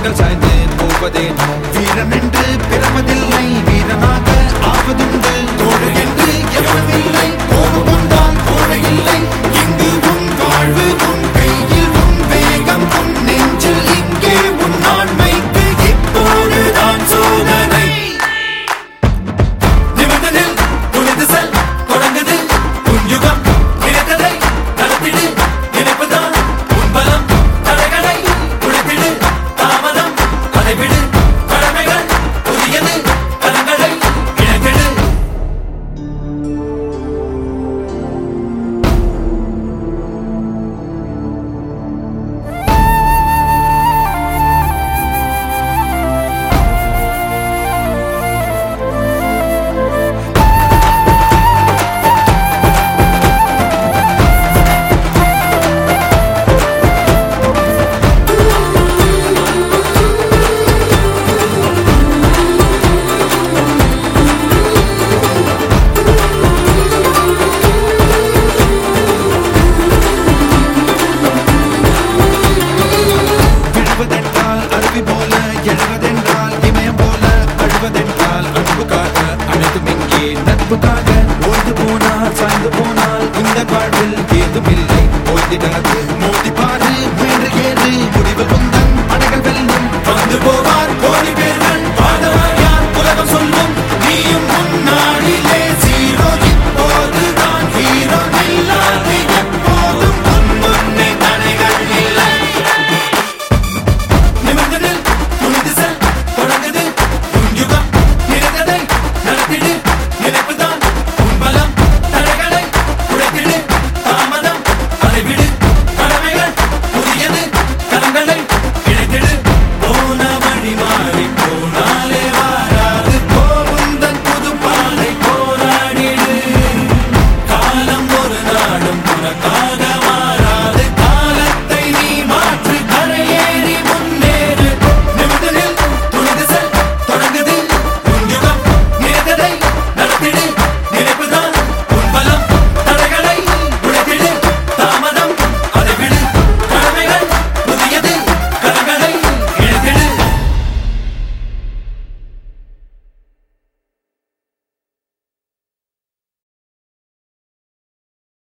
கண்கள் சாய்ந்து போவதேனோ வீரன் என்று பிறப்பதில்லை வீரனாக ஆவதுண்டு தோழு என்று எவனில்லை கோபம்தான் கோழை இல்லை இங்கு உன் வாழ்வு உன் கையில் உன் வேகம் உன் நெஞ்சில் இங்கே உன் ஆண்மைக்கு இப்போதுதான் சோதனை நிமிர்ந்ததில் துணிந்து செல் தொடங்குது உன் யுகம் நினைத்ததை நடத்திடு நினைப்புதான் உன் பலம் தடைகளை உழைத்திடு தாமதம் அதை விடு கடமைகள் புதியது கலங்களை இணைத்திடு விழுவதென்றால் அருவி போல எழுவதென்றால் இமயம் போல அழுவதென்றால் அன்புக்காக அனைத்தும் இங்கே நட்புக்காக ஓய்ந்து போனால் சாய்ந்து போனால் இந்த வாழ்வில் ஏதுமில்லை ஓய்ந்திடாது மோதி பாரு